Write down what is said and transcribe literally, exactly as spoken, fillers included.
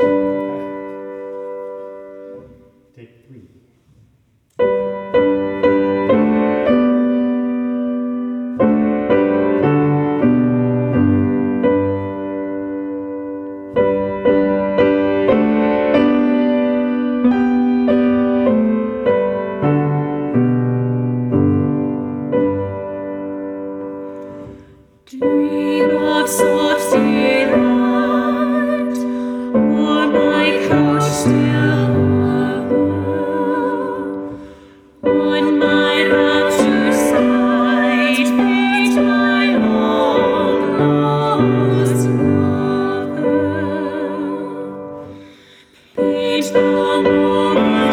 Take three. Dream of soft delight, on my couch still lover, on my rapture side, paint my long lost lover, paint the moment.